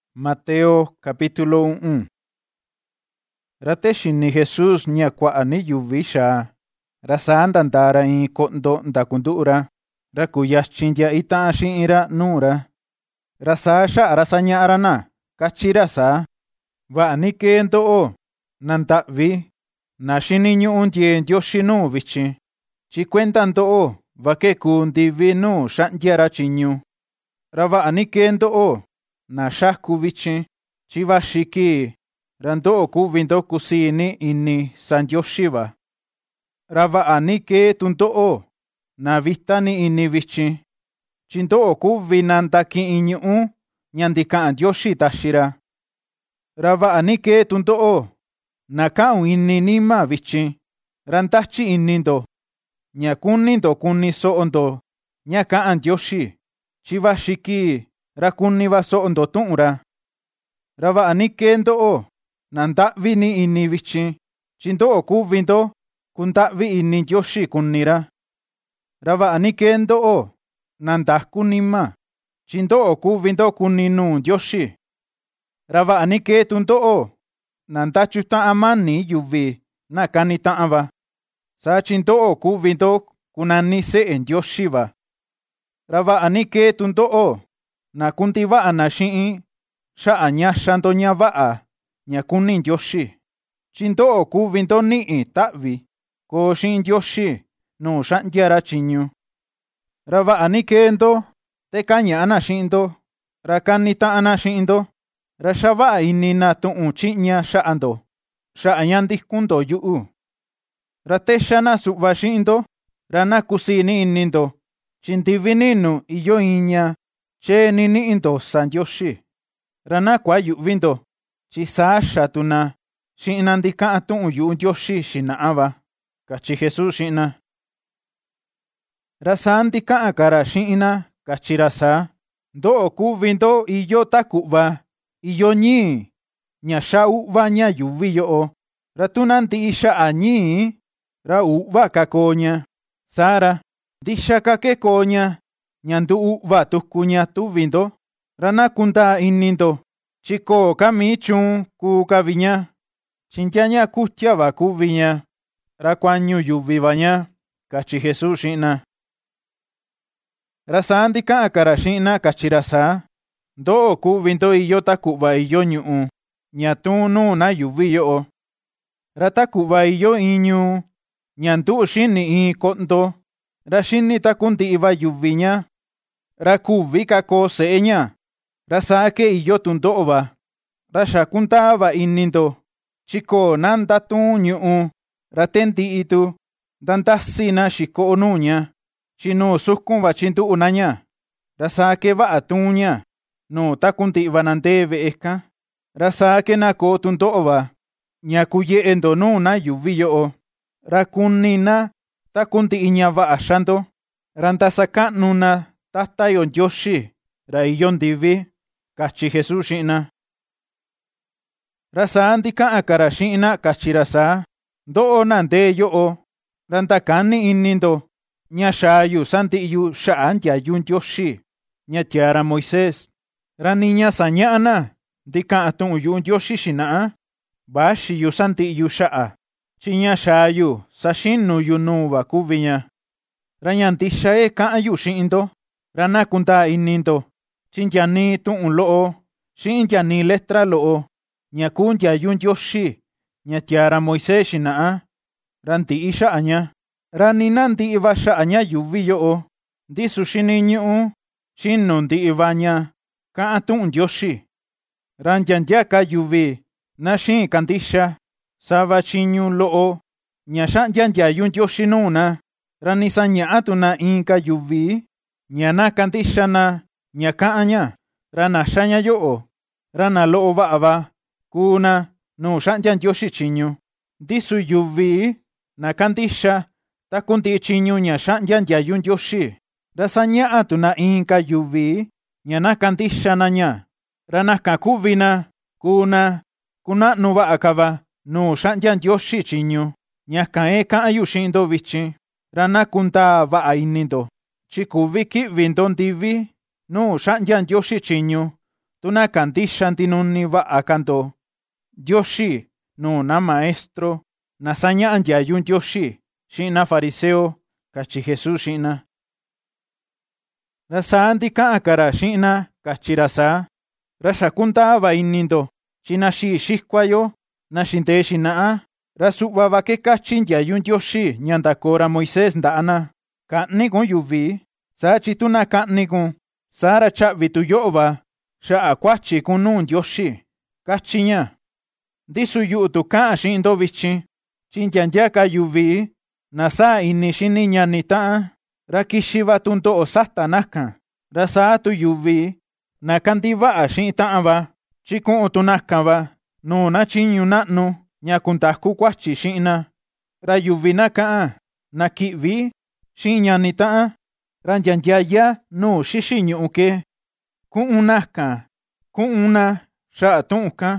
Mateo capítulo 1. Rate xini Jesús ña kua'a ni yuvi xaa, ra saa ndandaa ra in ko'ndo ndakundu'u ra kuyatyin ndia ita'a xi'in ra nuu ra. Ra saa xa'a ra saña'a ra na, kachi ra saa: ¡Va'a ni kee ndo'o, na nda'vi, na xiniñu'u ndyee Ndioxi nuu vichin! Chi kuenda ndo'o va kekuu ndivi nuu xa'ndia ra tyiñu. Ra va'a ni kee ndo'o, na xaku vichin, chi vaxi kii ra ndo'o kuvi ndo kusii ni ini sa Ndioxi va. Ra va'a ni kee tundo'o, na vita ni ini vichin, chi ndo'o kuvi na ndaki'in ñu'ú ña ndika'an Ndioxi taxi ra. Ra va'a ni kee tundo'o, na ka'un ini nima vichin, ra ndatyi ini ndo, ña kuni ndo kuni so'o ndo ña ka'an Ndioxi, chi vaxi kii ra kuni va so'o ndo tu'un ra. Ra va'a ni kee ndo'o, na nda'vi ni ini vichin, chi ndo'o kuvi ndo kunda'vi ini Ndioxi kuni ra. Ra va'a ni kee ndo'o, na ndaku nima, chi ndo'o kuvi ndo kuni nuu Ndioxi. Ra va'a ni kee tundo'o, na ndachu ta'an mani yuvi na kani ta'an va, saa chi ndo'o kuvi ndo kunani se'e Ndioxi va. Ra va'a ni kee tundo'o, na kundiva'a na xi'in xa'a ñaxa ndo ña va'a ña kuni Ndioxi, chi ndo'o kuvi ndo ni'i ta'vi koo xi'in Ndioxi nuu xa'ndia ra tyiñu. Ra va'a ni kee ndo te kaña'a na xi'in ndo, ra kani ta'an na xi'in ndo, ra xava'a ini na tu'un chi'ña xa'a ndo, xa'a ña ndikun ndo yu'u. Ra texa na su'va xi'in ndo, ra na kusii ni ini ndo, chi ndivi ninu iyo in ña chee ni ni'i ndo sa Ndioxi. Ra na kuayu'vi ndo, chi saa xatu na xi'in na ndika'an tu'un yu'u Ndioxi xina'a va, kachi Jesús xi'in na. Ra saa ndika'an ka ra xi'in na, kachi ra saa: ¡Ndo'o kuvi ndo iyo ta ku'va iyo ñii ña xa u'va ña yuvi yo'o! Ra tu nandi'i xa'a ñii, ra u'va ka koo ña. Saa ra, ndixa ka kekoo ña ndu u'va tuku ña tuvi ndo. Ra na kundaa ini ndo, chi koo ka mii chuun kuu ka vi ña, chi nya ña kutya va kuvi ña, ra kuañu yuvi va ña, kachi Jesús xi'in na. Ra saa ndika'an ka ra xi'in na, kachi ra saa: ¡Ndo'o kuvi ndo iyo ta ku'va iyo ñu'u ña tuun nuu na yuvi yo'o! Ra ta ku'va iyo in ñuu ña ndu'u xini in ko'ndo, ra xini taku ndi'i va yuvi ña, ra kuvi ka koo se'e ña, ra saa ke iyo tundo'o va. Ra xa kundaa va ini ndo, chi koo na ndatuun ñu'u, ra te ndi'i tu ndandasi na xiko'o nuu ña, chi nuu sukun va chindu'u na ña. Ra saa ke va'a tuun ña nuu taku ndi'i va na ndee ve'e kan. Ra saa ke na koo tundo'o va ña kuye'e ndo nuu na yuvi yo'o, ra kuni na taku ndi'i ña va'a xa ndo, ra ndasaka'nu na Tata yo Ndioxi ra iyo ndivi, kachi Jesús xi'in na. Ra saa ndika'an ka ra xi'in na, kachi ra saa: ¡Ndo'o na ndee yo'o, ra ndakani ini ndo ña xaa yu sandi'i yu xa'a ndyayu Ndioxi ña tyaa̱ ra Moisés, ra ni ña saña'a na ndika'an tu'un yu'u Ndioxi xina'a, vaxi yu sandi'i yu xa'a, chi ña xaa yu saxinu yu nuu va kuvi ña. Ra ña ndixa ka'an yu xi'in ndo, ra na kundaa ini ndo, chi nyani tu'un lo'o xi'in nyani letra lo'o ña kuu ndyayu Ndioxi ña tyaa̱ ra Moisés xina'a, ra ndi'i xa'a ña. Ra ni na ndi'i va xa'a ña yuvi yo'o, ndisu xiniñu'u xinu ndi'i va ña ka'an tu'un Ndioxi. Ra nyandyaka yuvi na xiin kandixa sava tyiñu lo'o ña xa'ndia ndyayu Ndioxi nuu na, ra ni saña'a tu na inka yuvi ña na kandixa na ña ka'an ña, ra naxa ña yo'o, ra na lo'o va'a va kuu na nuu xa'ndia Ndioxi tyiñu. Ndisu yuvi na kandixa taku ndi'i tyiñu ña xa'ndia ndyayu Ndioxi, ra saña'a tu na inka yuvi ña na kandixa na ña, ra nakan kuvi na kuu na kuna'nu va'a ka va nuu xa'ndia Ndioxi tyiñu. Ñakan ka'an yu xi'in ndo vichin, ra na kundaa va'a ini ndo, chi kuvi ki'vi ndo ndivi nuu xa'ndia Ndioxi tyiñu tuna kandixxa ntinuni va'a kanto Ndioxi nuu na maestro na saña'a ndyayu Ndioxi xi'in na fariseo ―kachi Jesús xi'in na. Ra saa ndika'an ka ra xi'in na, kachi ra saa: ―Ra xa kundaa va ini ndo, chi naxii xikua yo, naxindee xina'a, ra su'va va ke kachi ndyayu Ndioxi ña ndakoo ra Moisés nda'a na: ka'ni kun yuvi, saa chi tu na ka'ni kun, saa ra cha'vi tu yo'o va xa'a kuachi kun nuu Ndioxi ―kachi ña. Ndisu yu'u tu ka'an xi'in ndo vichin, chi nyaa ka yuvi na saa ini xini ñani ta'an, ra kixi va tundo'o sata nakan, ra saa tu yuvi na kandiva'a xi'in ta'an va, chi ku'un tu nakan va nuu na chiñu na'nu ña kundaku kuachi xi'in na. Ra yuvi na ka'an na ki'vi xi'in ñani ta'an, ra nyandyaya nuu xixi ñu'u ke, ku'un nakan ku'un na xa'a tu'un kan.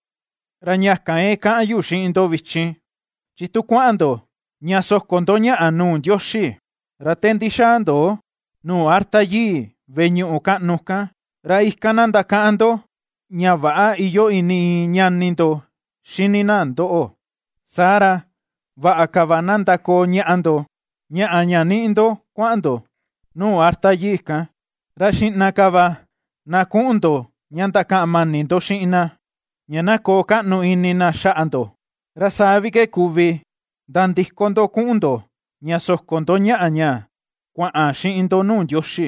Ra ñakan ka'an yu xi'in ndo vichin, chi tu kua'an ndo ña soko ndo ña'a nuu Ndioxi, ra tendixa ndo nuu arta yii ve'e ñu'u ka'nu kan, ra ikan na ndaka'an ndo ña va'a iyo ini ñani ndo xini na ndo'o. Saa ra va'a ka va na ndakoo ña'a ndo ña'a ña ni'i ndo kua'an ndo nuu arta yii kan, ra xi'na ka va na ku'un ndo ña ndaka'an mani ndo xi'in na, ña na koo ka'nu ini na xa'a ndo. Ra saa vi ke kuvi ndandiko ndo ku'un ndo ña soko ndo ña'a ña kua'an xi'in ndo nuu Ndioxi.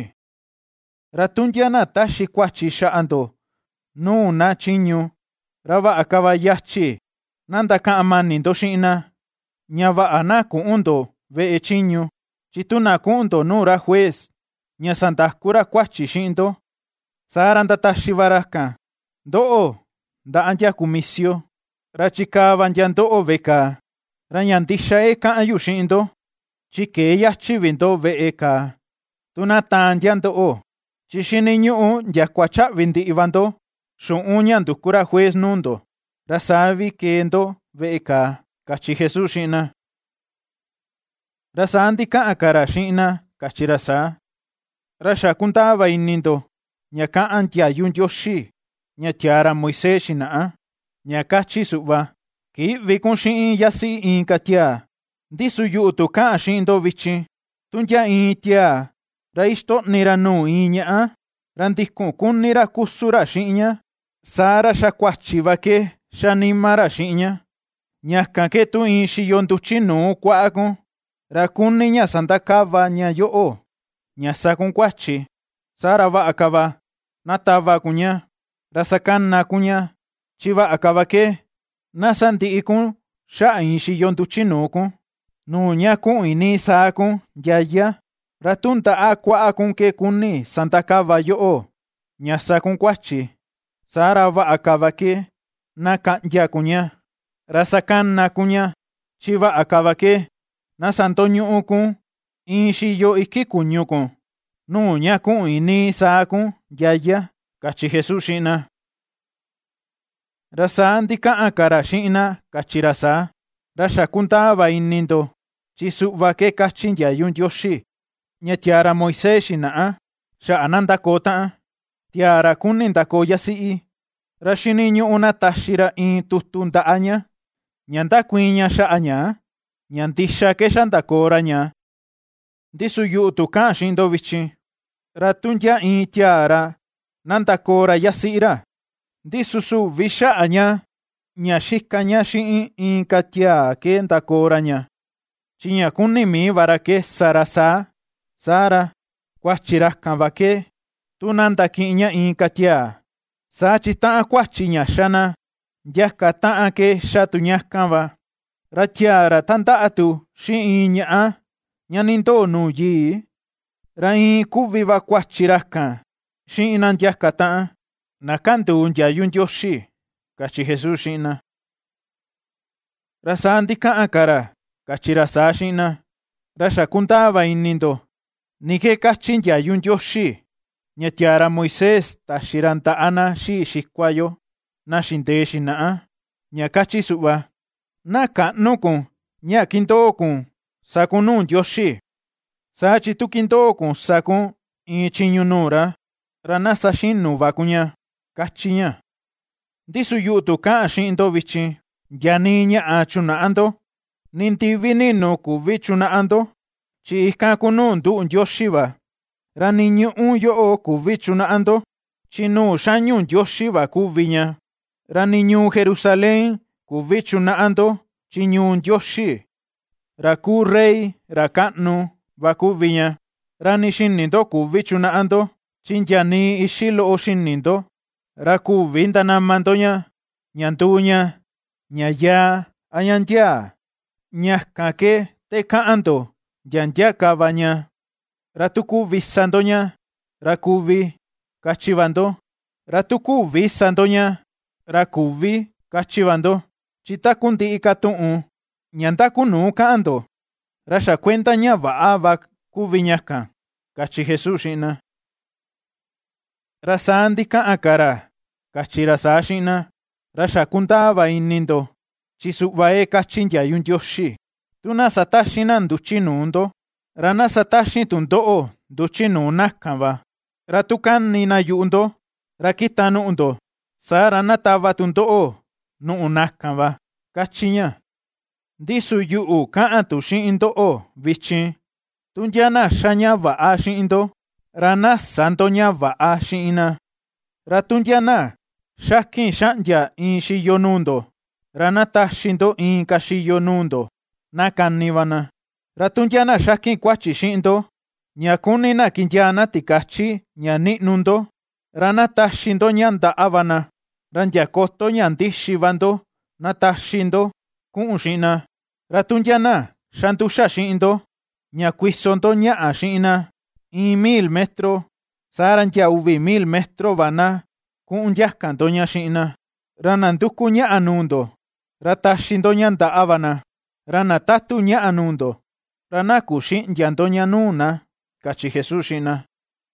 Ra tu ndia na taxi kuachi xa'a ndo nuu na chiñu, ra va'a ka va yachi na ndaka'an mani ndo xi'in na, ña va'a na ku'un ndo ve'e chiñu, chi tu na ku'un ndo nuu ra juez ña sandaku ra kuachi xi'in ndo. Saa ra ndataxi va ra kan ndo'o nda'a nya kumisio, ra chikaa va nya ndo'o ve'e kaa. Ra ña ndixa ka'an yu xi'in ndo, chi kee yachi vi ndo ve'e kaa tu nataan nya ndo'o, chi xini ñu'u nyakua cha'vi ndi'i va ndo xu'un ña nduku ra juez nuu ndo, ra saa vi kee ndo ve'e kaa ―kachi Jesús xi'in na. Ra saa ndika'an ka ra xi'in na, kachi ra saa: ―Ra xa kundaa va ini ndo ña ka'an ndyayu Ndioxi ña tyaa ra Moisés xina'a, ña kachi su'va: ki'vi kun xi'in yasi'i inka tiaa. Ndisu yu'u tu ka'an xi'in ndo vichin, tu nya in tiaa ra ixto'ni ra nuu in ña'a, ra ndikun kuni ra kusu ra xi'in ña, saa ra xa kuachi va ke xa nima ra xi'in ña. Ñakan ke tu in xiyo nduchi nuu kua'a kun, ra kuni ña sandakava ña yo'o ña sakun kuachi, saa ra va'a ka va na tava kun ña, ra sakana kun ña, chi va'a ka va ke na sandi'i kun xa'a in xiyo nduchi nuu kun, nuu ña ku'un ini saa kun ndyaya, ra tu nda'a kua'a kun ke kuni sandakava yo'o ña sakun kuachi, saa ra va'a ka va ke na ka'nya kun ña, ra sakana kun ña, chi va'a ka va ke na sandoñu'u kun in xiyo iki kuñu kun, nuu ña ku'un ini saa kun ndyaya ―kachi Jesús xi'in na. Ra saa ndika'an ka ra xi'in na, kachi ra saa: ―Ra xa kundaa va ini ndo, chi su'va ke kachi ndyayu Ndioxi ña tyaa ra Moisés xina'a xa'a na ndakoo ta'an. Tyaa ra kuni ndakoo yasi'i, ra xini ñu'u na taxi ra in tutu nda'a ña, ña ndakuiin ña xa'a ña, ña ndixa ke xa ndakoo ra ña. Ndisu yu'u tu ka'an xi'in ndo vichin, ra tu nya in tyaa ra na ndakoo ra yasi'i ra, ndisu suvi xa'a ña ña xika ña xi'in inka tyaa ke ndakoo ra ña, chi ña kuni mii va ra ke sa ra saa. Saa ra kuachi rakan va ke tu na ndaki'in ña inka tyaa, saa chi ta'an kuachi ña xa na nyaka ta'an ke xa tu ñakan va. Ra tyaa ra tanda'a tu xi'in ña'a ña ni ndoo nuu yii, ra in kuvi va kuachi rakan xi'in na nyaka ta'an, na kanduu ndyayu Ndioxi ―kachi Jesús xi'in na. Ra saa ndika'an ka ra, kachi ra saa xi'in na: ―Ra xa kundaa va ini ndo ni ke kachi ndyayu Ndioxi ña tyaa ra Moisés taxi ra nda'a na xii xikua yo na xindee xina'a, ña kachi su'va: na ka'nu kun ña kindoo kun sakun nuu Ndioxi. Saa chi tu kindoo kun sakun in chiñu nuu ra, ra na saxinu va kun ña. kachi ña. Ndisu yu'u tu ka'an xi'in ndo vichin, yani ña'a chuna'a ndo, nintivi ninu kuvi chuna'a ndo, chi ikan kunu ndu'u Ndioxi va. Ra ni ñu'u yo'o kuvi chuna'a ndo, chi nuu xañu Ndioxi va kuvi ña. Ra ni ñuu Jerusalén kuvi chuna'a ndo, chi ñuu Ndioxi. Ra kuu rey, ra ka'nu va kuvi ña. Ra ni xini ndo kuvi chuna'a ndo, chi yani ixi lo'o xini ndo. Ra kuvi ndanama ndo ña, ña nduu ña, ña yaa, a ña ntiaa. Ñakan ke te ka'an ndo, ña ntia kava ña. Ra tu kuvi sa ndo ña, ra kuvi, kachi va ndo. Ra tu kuvi sa ndo ña, ra kuvi, kachi va ndo. Chi taku ndi'i ka tu'un, ña ndaku nuu ka'an ndo, ra xa kuenda ña va'a va kuvi ñakan, kachi Jesús xi'in na. Ra saa ndika'an ka ra, kachi ra saa xi'in na, ra xa kundaa va ini ndo, chi su'va kachi ntiayu Ndioxi. Tu na sataxin na nduchi nuu ndo, ra na sataxin tundo'o nduchi nuu nakan va. Ra tu kani na yu'u ndo, ra kita nu'u ndo, saa ra na tava tundo'o nu'u nakan va, kachi ña. Ndisu yu'u ka'an tu xi'in ndo'o vichin, tu ntia na xa ña va'a xi'in ndo, ra na sa ndo ña va'a xi'in na. Ra tu ntia na xakin xa'ntia in xiyo nuu ndo, ra na taxi ndo inka xiyo nuu ndo, na kani va na. Ra tu ntia na xakin kuachi xi'in ndo, ña kuni na kintia na tikachi ña ni'nu ndo, ra na taxi ndo ña nda'a va na. Ra ntia koto ña ndixi va ndo, na taxi ndo ku'un xi'in na. Ra tu ntia na xa nduxa xi'in ndo, ña kuiso ndo ña'a xi'in na 1,000 metro, saa ra ntia 2,000 metro va na ku'un ntiakan ndo ña xi'in na. Ra na nduku ña'a nuu ndo, ra taxi ndo ña nda'a va na. Ra na tatu ña'a nuu ndo, ra na kuxi'ntia ndo ña nuu na, kachi Jesús xi'in na.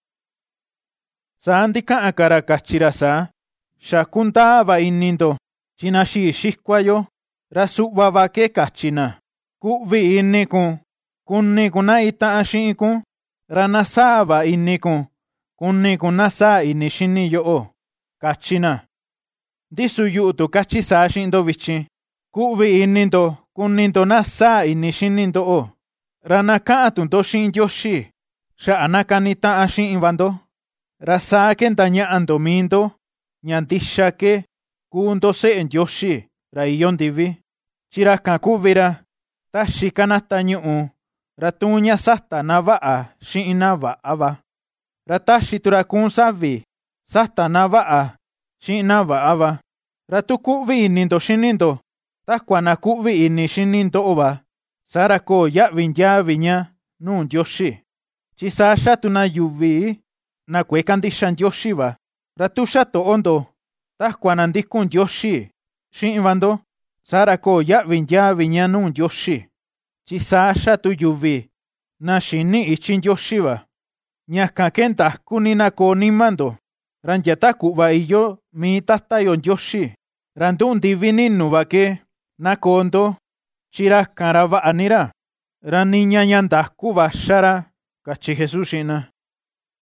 Saa ndika'an ka ra kachi ra saa, xa kundaa va ini ndo, chi na xii xikua yo, ra su'va va ke kachi na. Ku'vi ini kun, kuni kun na ita'an xi'in kun, ra na saa va ini kun, kuni kun na saa ini xini yo'o, kachi na. Ndisu yu'u tu kachi saa xi'in ndo vichin, ku'vi ini ndo, kuni ndo na saa ini xini ndo'o. Ra na ka'an tu ndo xi'in Ndioxi, xa'a na kanita'an xi'in va ndo. Ra saa ke ndaña'a ndo mii ndo, ña ndixa ke kuu ndo se'e Ndioxi, ra iyo ndivi. Chi rakan kuvi ra, taxi kanata ñu'u, ra tuun ña sata na va'a xi'in na va'a va. Ra taxi tu ra kuun savi, sata na va'a xi'in na va'a va. Ra tu ku'vi ini ndo xini ndo, takua na ku'vi ini xini ndo'o va, saa ra koo ya'vi ntiavi ña nuu Ndioxi. Chi saa xa tu na yuvi na kue kandixa Ndioxi va. Ra tu xa to'o ndo, takua na ndikun Ndioxi xi'in va ndo, saa ra koo ya'vi ntiavi ña nuu Ndioxi. Chi saa xa tu yuvi na xini ichi Ndioxi va. Ñakan ke ndaku ni na koo nima ndo, ra ntia ta ku'va iyo mii Tata yo Ndioxi, ra ndu'u ndivi ninu va ke na koo ndo, chi rakan ra va'a ni ra, ra niña ña ndaku vaxa ra, kachi Jesús xi'in na.